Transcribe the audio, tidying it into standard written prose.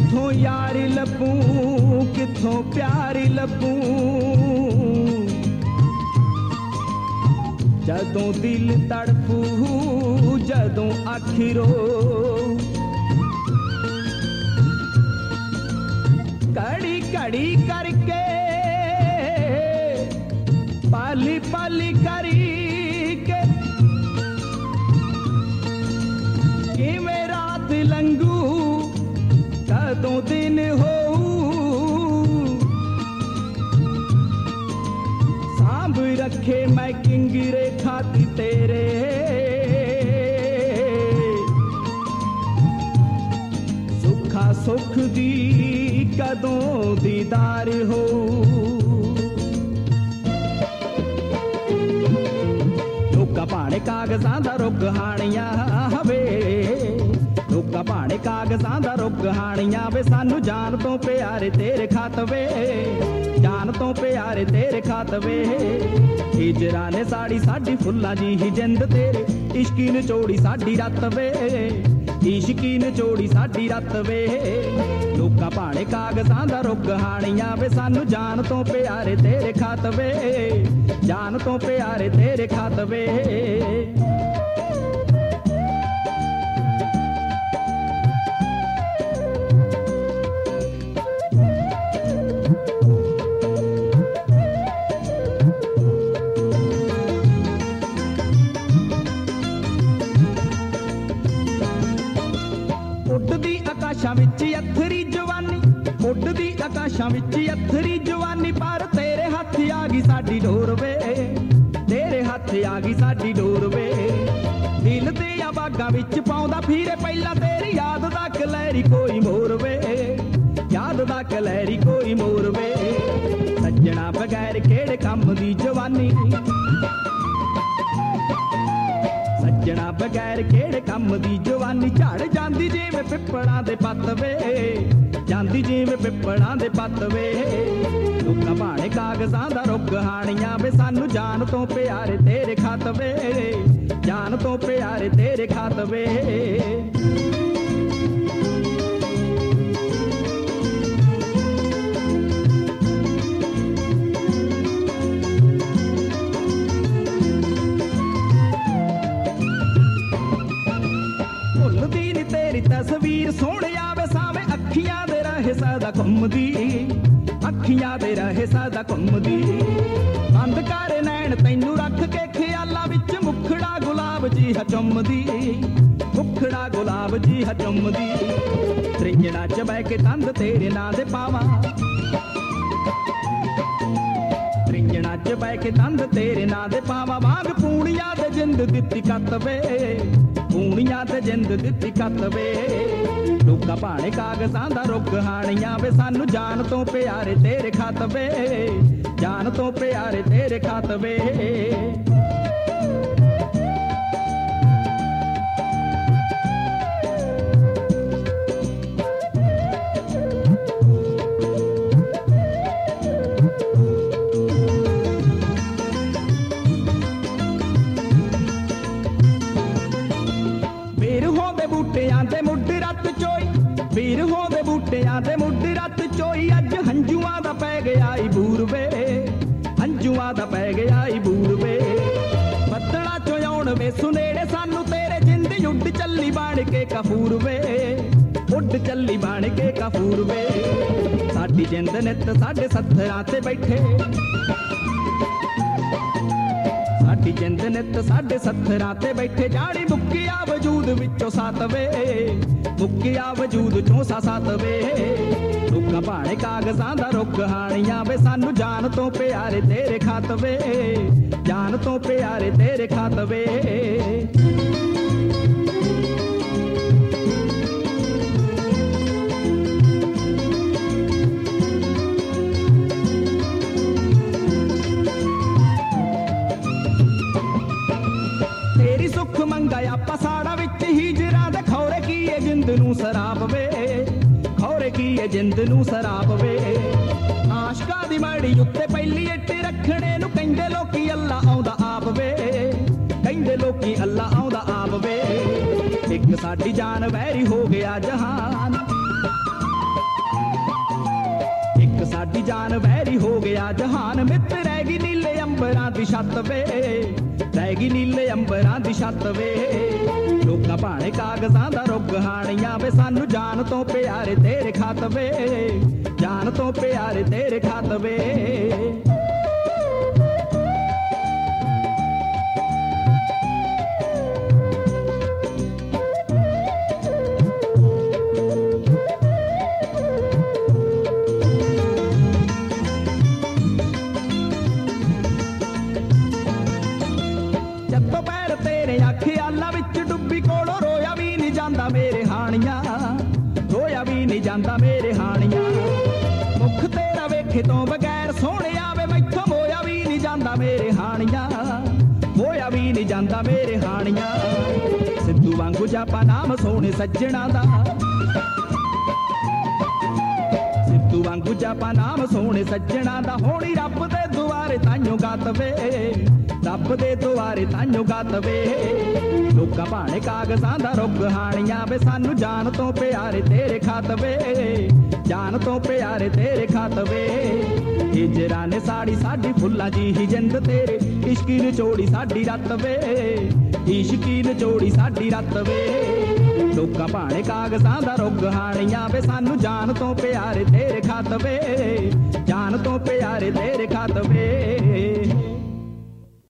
कित्थों यारी लभूं कित्थों प्यारी लभूं जदों दिल तड़पू जदों आखिरो कड़ी कड़ी करके पाली पाली करी के किवें रात लंघू कदों दिन हो सांभ रखे मैं किंगरे खाती तेरे सुखा सुख दी कदों दीदार हो लोका भाणे कागजां दा रुख हाणियां हवे लोका भाणे कागजां दा रुख हाणियां वे सानू जान तो प्यारे तेरे खातवे जान तो प्यारे तेरे खातवे हिजरा ने साड़ी साडी फुल्लां जी ही जिंद तेरे इश्की नचोड़ी साडी रत वे इश्की नचोड़ी साडी रत वे लोका भाणे कागजां दा रुख हाणियां वे सानू जान तो प्यारे तेरे खातवे जान तो प्यारे तेरे खातवे उड़दी आकाशां विच अथरी जवानी उड़दी आकाशां विच अथरी जवानी पर तेरे हथ आ गई साडी डोर वे तेरे हथ आ गई साडी डोर वे दिल ते बागां विच पाउंदा फिरे पहला तेरी याद दा कलैरी कोई मोर वे याद दा कलैरी कोई मोर वे सज्जणा बगैर केड़े कम दी जवानी सज्जणा बगैर केड़े कम दी जवानी झड़ जांदी जिवें पिपड़ां दे पत्त वे जांदी जिवें पिपड़ां दे पत्त वे लोकां भाणे कागजां दा रुख हाणियां वे सानू जान तो प्यारे तेरे खातवे जान तो प्यारे तेरे खातवे तेरी तस्वीर सोने आवे सावे अखियां दे रहे सदा घुमदी अखियां दे रहे सदा घुमदी बंद कर नैन तैनू रख के ख्यालां विच मुखड़ा गुलाब जी है चुमदी मुखड़ा गुलाब जी है चुमदी त्रिंजणा च बह के तंद तेरे नां दे पावां त्रिंजणा च बह के तंद तेरे नां दे पावां वांग पूणिया दे जिंद दित्ती कतवे पूणिया ते जिंद दित्ती कतवे लोका भाणे कागजां दा रुख हाणियां वे सानू जान तो प्यारे तेरे खातवे जान तो प्यारे तेरे खातवे बूटियां दे मुड रत चोई वीर हो दे बूटियां दे मुड रत चोई अज हंजुआं दा पै गया बूर वे हंजुआं दा पै गया बूर वे बदला चो आउण वे सुनेड़े सानू तेरे जिंद उड चली बन के कपूर वे उड चली बन के कपूर वे साडी जिंद नित साडे सत्थरां ते बैठे साडी जिंद नित साडे सत्थरां ते बैठे जानी मुक्किया वजूद विचों सातवे मुक्किया वजूद चों सातवे लोकां भाणे कागजां दा रुख हाणियां वे सानू जान तो प्यारे तेरे खातवे जान तो प्यारे तेरे खातवे सुख मंगाया पसाड़ा विच हिजरा दे खौरे की जिंद नू सराप वे खौरे की जिंद नू सराप वे आशका दी माड़ी उत्ते पहली इट रखने नू कहंदे लोकी अल्लाह आउंदा आप वे कहंदे लोकी अल्लाह आउंदा आप वे एक साडी जान वैरी हो गया जहान ਇੱਕ ਸਾਡੀ ਜਾਨ ਵੈਰੀ ਹੋ ਗਿਆ ਜਹਾਨ ਮਿੱਤ ਰਹਿ ਗਈ ਨੀਲੇ ਅੰਬਰਾਂ ਦੀ ਛੱਤ ਵੇ ਰਹਿ ਗਈ ਨੀਲੇ ਅੰਬਰਾਂ ਦੀ ਛੱਤ ਵੇ ਲੋਕਾਂ ਭਾਣੇ ਕਾਗਜ਼ਾਂ ਦਾ ਰੁੱਗ ਹਾਣੀਆਂ ਵੇ ਸਾਨੂੰ ਜਾਨ ਤੋਂ ਪਿਆਰੇ ਤੇਰੇ ਖਤ ਵੇ ਜਾਨ ਤੋਂ ਪਿਆਰੇ ਤੇਰੇ ਖਤ ਵੇ ਜੱਤੋਂ ਪੈਰ ਤੇਰੇ ਖਿਆਲਾਂ ਵਿੱਚ ਡੁੱਬੀ ਕੋਲੋਂ ਰੋਇਆ ਵੀ ਨਹੀਂ ਜਾਂਦਾ ਮੇਰੇ ਹਾਣੀਆਂ ਰੋਇਆ ਵੀ ਨਹੀਂ ਜਾਂਦਾ ਮੇਰੇ ਹਾਣੀਆਂ ਮੁਖ ਤੇਰਾ ਵੇਖੇ ਤੋਂ ਬਗੈਰ ਸੋਹਣਿਆ ਵੇ ਮੈਥੋਂ ਮੋਇਆ ਵੀ ਨਹੀਂ ਜਾਂਦਾ ਮੇਰੇ ਹਾਣੀਆਂ ਮੋਇਆ ਵੀ ਨਹੀਂ ਜਾਂਦਾ ਮੇਰੇ ਹਾਣੀਆਂ ਸਿੱਧੂ ਵਾਂਗੂ ਜਾਪਾ ਨਾਮ ਸੋਹਣੇ ਸੱਜਣਾ ਦਾ ਸਿੱਧੂ ਵਾਂਗੂ ਜਾਪਾ ਨਾਮ ਸੋਹਣੇ ਸੱਜਣਾ ਦਾ ਹੋਣੀ ਰੱਬ ਦੇ ਦੁਆਰੇ ਤਾਈਓ ਗਾਤ ਵੇ ਰੱਬ ਦੇ ਦੁਆਰੇ ਤਾਈਓ ਗਾਤ ਵੇ ਲੋਕਾਂ ਭਾਣੇ ਕਾਗਜ਼ਾਂ ਦਾ ਰੁੱਗ ਹਾਣੀਆਂ ਵੇ ਸਾਨੂੰ ਜਾਨ ਤੋਂ ਪਿਆਰੇ ਤੇਰੇ ਖਤ ਵੇ ਜਾਨ ਤੋਂ ਪਿਆਰੇ ਤੇਰੇ ਖਤ ਵੇ ਹਿਜਰਾਂ ਨੇ ਸਾੜੀ ਸਾਡੀ ਫੁੱਲਾਂ ਜੀ ਹੀ ਜਿੰਦ ਤੇਰੇ ਇਸ਼ਕੀ ਨਿਚੋੜੀ ਸਾਡੀ ਰੱਤ ਵੇ ਇਸ਼ਕੀ ਨਿਚੋੜੀ ਸਾਡੀ ਰੱਤ ਵੇ ਲੋਕਾਂ ਭਾਣੇ ਕਾਗਜ਼ਾਂ ਦਾ ਰੁੱਗ ਹਾਣੀਆਂ ਵੇ ਸਾਨੂੰ ਜਾਨ ਤੋਂ ਪਿਆਰੇ ਤੇਰੇ ਖਤ ਵੇ ਜਾਨ ਤੋਂ ਪਿਆਰੇ ਤੇਰੇ ਖਤ ਵੇ